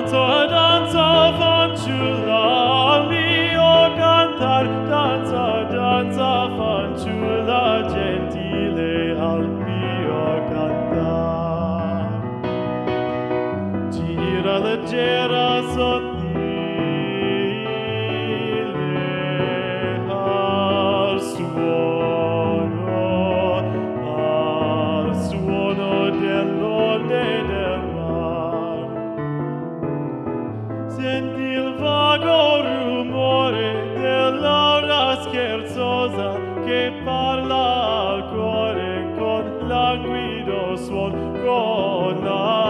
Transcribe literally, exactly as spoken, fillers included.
danza, danza fanciulla, mio cantar, danza, danza fanciulla, gentile al mio cantar. Gira leggera sottile al suono, al suono dell'onde del mar. Senti il vago rumore dell'aura scherzosa che parla al cuore con languido suon, con la